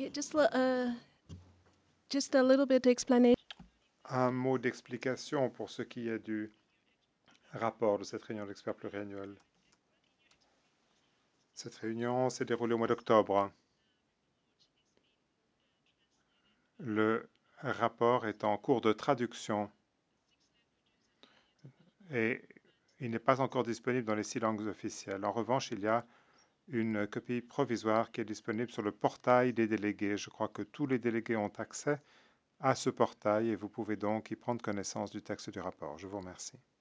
Yeah, just a little bit explanation. Un mot d'explication pour ce qui est du rapport de cette réunion d'experts pluriannuelle. Cette réunion s'est déroulée au mois d'octobre. Le rapport est en cours de traduction et il n'est pas encore disponible dans les 6 langues officielles. En revanche, il y a une copie provisoire qui est disponible sur le portail des délégués. Je crois que tous les délégués ont accès à ce portail et vous pouvez donc y prendre connaissance du texte du rapport. Je vous remercie.